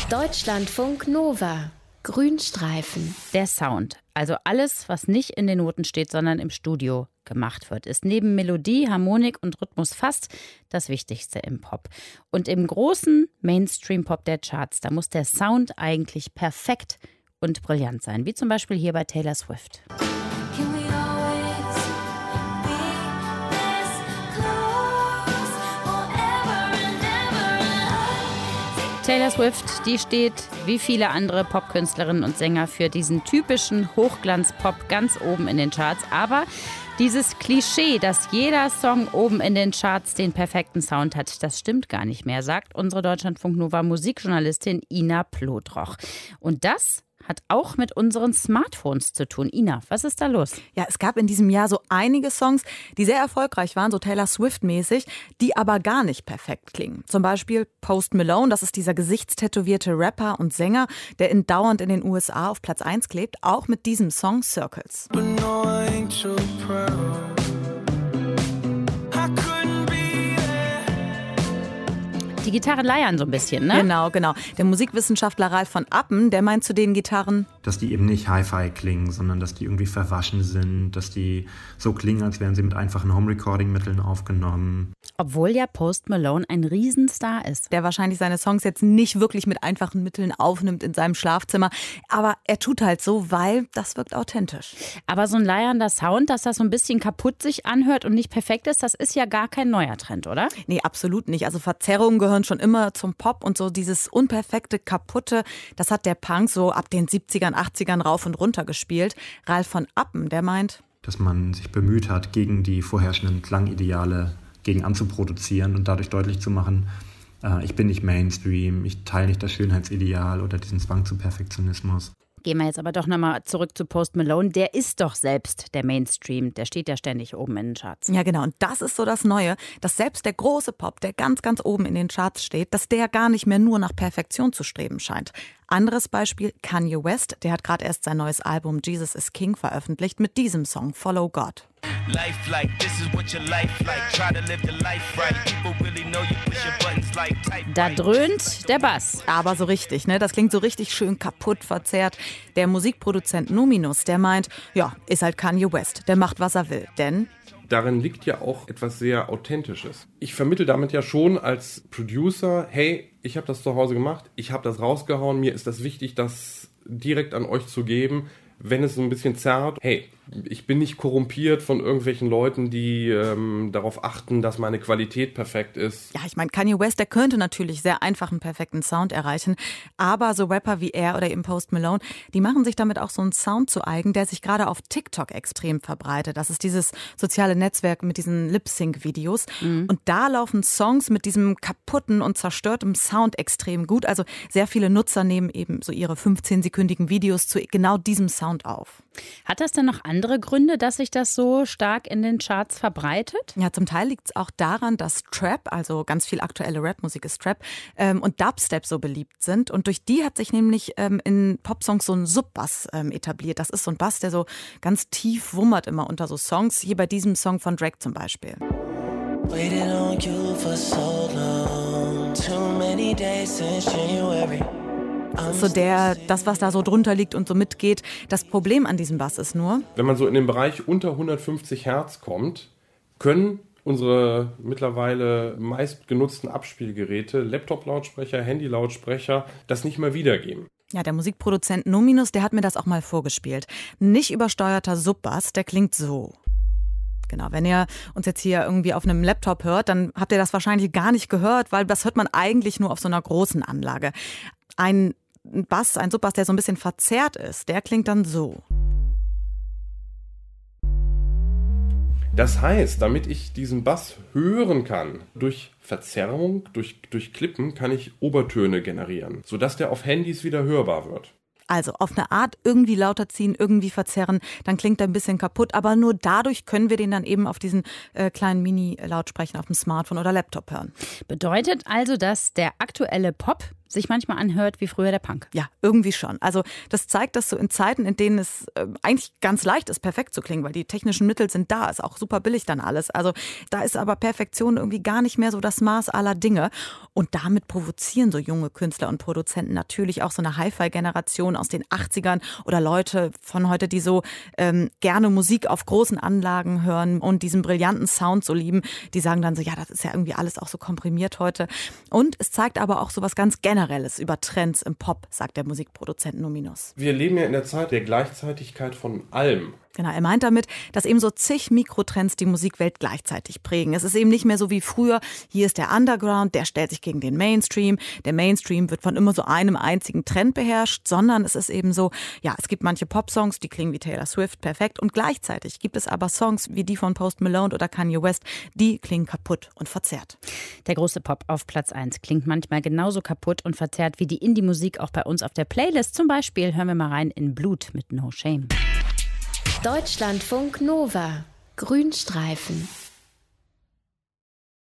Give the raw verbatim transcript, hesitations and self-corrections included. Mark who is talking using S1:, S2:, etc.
S1: Deutschlandfunk Nova. Grünstreifen.
S2: Der Sound, also alles, was nicht in den Noten steht, sondern im Studio gemacht wird, ist neben Melodie, Harmonik und Rhythmus fast das Wichtigste im Pop. Und im großen Mainstream-Pop der Charts, da muss der Sound eigentlich perfekt und brillant sein, wie zum Beispiel hier bei Taylor Swift. Taylor Swift, die steht wie viele andere Popkünstlerinnen und Sänger für diesen typischen Hochglanz-Pop ganz oben in den Charts. Aber dieses Klischee, dass jeder Song oben in den Charts den perfekten Sound hat, das stimmt gar nicht mehr, sagt unsere Deutschlandfunk Nova Musikjournalistin Ina Plodroch. Und das hat auch mit unseren Smartphones zu tun. Ina, was ist da los?
S3: Ja, es gab in diesem Jahr so einige Songs, die sehr erfolgreich waren, so Taylor Swift-mäßig, die aber gar nicht perfekt klingen. Zum Beispiel Post Malone, das ist dieser gesichtstätowierte Rapper und Sänger, der in dauernd in den U S A auf Platz eins klebt, auch mit diesem Song Circles.
S2: Die Gitarren leiern so ein bisschen, ne?
S3: Genau, genau. Der Musikwissenschaftler Ralf von Appen, der meint zu den Gitarren,
S4: dass die eben nicht Hi-Fi klingen, sondern dass die irgendwie verwaschen sind, dass die so klingen, als wären sie mit einfachen Home-Recording-Mitteln aufgenommen.
S2: Obwohl ja Post Malone ein Riesenstar ist.
S3: Der wahrscheinlich seine Songs jetzt nicht wirklich mit einfachen Mitteln aufnimmt in seinem Schlafzimmer. Aber er tut halt so, weil das wirkt authentisch.
S2: Aber so ein leiernder Sound, dass das so ein bisschen kaputt sich anhört und nicht perfekt ist, das ist ja gar kein neuer Trend, oder?
S3: Nee, absolut nicht. Also Verzerrungen gehören schon immer zum Pop und so dieses unperfekte, kaputte, das hat der Punk so ab den siebzigern, achtzigern rauf und runter gespielt. Ralf von Appen, der meint,
S4: dass man sich bemüht hat, gegen die vorherrschenden Klangideale gegen anzuproduzieren und dadurch deutlich zu machen, äh, ich bin nicht Mainstream, ich teile nicht das Schönheitsideal oder diesen Zwang zu Perfektionismus.
S2: Gehen wir jetzt aber doch nochmal zurück zu Post Malone. Der ist doch selbst der Mainstream. Der steht ja ständig oben in den Charts.
S3: Ja, genau. Und das ist so das Neue, dass selbst der große Pop, der ganz, ganz oben in den Charts steht, dass der gar nicht mehr nur nach Perfektion zu streben scheint. Anderes Beispiel, Kanye West. Der hat gerade erst sein neues Album Jesus is King veröffentlicht mit diesem Song Follow God.
S2: Da dröhnt der Bass.
S3: Aber so richtig, ne? Das klingt so richtig schön kaputt, verzerrt. Der Musikproduzent Numinus, der meint, ja, ist halt Kanye West. Der macht, was er will. Denn
S5: darin liegt ja auch etwas sehr Authentisches. Ich vermittle damit ja schon als Producer, hey, ich habe das zu Hause gemacht, ich habe das rausgehauen, mir ist das wichtig, das direkt an euch zu geben. Wenn es so ein bisschen zerrt, hey, ich bin nicht korrumpiert von irgendwelchen Leuten, die ähm, darauf achten, dass meine Qualität perfekt ist.
S3: Ja, ich meine, Kanye West, der könnte natürlich sehr einfach einen perfekten Sound erreichen, aber so Rapper wie er oder eben Post Malone, die machen sich damit auch so einen Sound zu eigen, der sich gerade auf TikTok extrem verbreitet. Das ist dieses soziale Netzwerk mit diesen Lip-Sync-Videos. Mhm. Und da laufen Songs mit diesem kaputten und zerstörten Sound extrem gut. Also sehr viele Nutzer nehmen eben so ihre fünfzehnsekündigen Videos zu genau diesem Sound auf.
S2: Hat das denn noch andere Gründe, dass sich das so stark in den Charts verbreitet?
S3: Ja, zum Teil liegt es auch daran, dass Trap, also ganz viel aktuelle Rapmusik ist Trap, ähm, und Dubstep so beliebt sind. Und durch die hat sich nämlich ähm, in Popsongs so ein Subbass ähm, etabliert. Das ist so ein Bass, der so ganz tief wummert immer unter so Songs. Hier bei diesem Song von Drake zum Beispiel. Waited on you for so long, too many days since January. Das ist so der, das, was da so drunter liegt und so mitgeht. Das Problem an diesem Bass ist nur,
S5: wenn man so in den Bereich unter hundertfünfzig Hertz kommt, können unsere mittlerweile meist genutzten Abspielgeräte, Laptop-Lautsprecher, Handy-Lautsprecher, das nicht mehr wiedergeben.
S3: Ja, der Musikproduzent Numinus, der hat mir das auch mal vorgespielt. Nicht übersteuerter Subbass, der klingt so. Genau, wenn ihr uns jetzt hier irgendwie auf einem Laptop hört, dann habt ihr das wahrscheinlich gar nicht gehört, weil das hört man eigentlich nur auf so einer großen Anlage. Ein Bass, ein Subbass, der so ein bisschen verzerrt ist, der klingt dann so.
S5: Das heißt, damit ich diesen Bass hören kann, durch Verzerrung, durch, durch Klippen, kann ich Obertöne generieren, sodass der auf Handys wieder hörbar wird.
S3: Also auf eine Art irgendwie lauter ziehen, irgendwie verzerren, dann klingt er ein bisschen kaputt, aber nur dadurch können wir den dann eben auf diesen äh, kleinen Mini-Lautsprechern auf dem Smartphone oder Laptop hören.
S2: Bedeutet also, dass der aktuelle Pop sich manchmal anhört wie früher der Punk.
S3: Ja, irgendwie schon. Also das zeigt, dass so in Zeiten, in denen es äh, eigentlich ganz leicht ist, perfekt zu klingen, weil die technischen Mittel sind da, ist auch super billig dann alles. Also da ist aber Perfektion irgendwie gar nicht mehr so das Maß aller Dinge. Und damit provozieren so junge Künstler und Produzenten natürlich auch so eine Hi-Fi-Generation aus den achtzigern oder Leute von heute, die so ähm, gerne Musik auf großen Anlagen hören und diesen brillanten Sound so lieben. Die sagen dann so, ja, das ist ja irgendwie alles auch so komprimiert heute. Und es zeigt aber auch so was ganz Generelles über Trends im Pop, sagt der Musikproduzent Numinus.
S5: Wir leben ja in der Zeit der Gleichzeitigkeit von allem.
S3: Genau, er meint damit, dass eben so zig Mikrotrends die Musikwelt gleichzeitig prägen. Es ist eben nicht mehr so wie früher, hier ist der Underground, der stellt sich gegen den Mainstream. Der Mainstream wird von immer so einem einzigen Trend beherrscht, sondern es ist eben so, ja, es gibt manche Popsongs, die klingen wie Taylor Swift, perfekt. Und gleichzeitig gibt es aber Songs wie die von Post Malone oder Kanye West, die klingen kaputt und verzerrt.
S2: Der große Pop auf Platz eins klingt manchmal genauso kaputt und verzerrt wie die Indie-Musik auch bei uns auf der Playlist. Zum Beispiel hören wir mal rein in Blut mit No Shame.
S1: Deutschlandfunk Nova. Grünstreifen.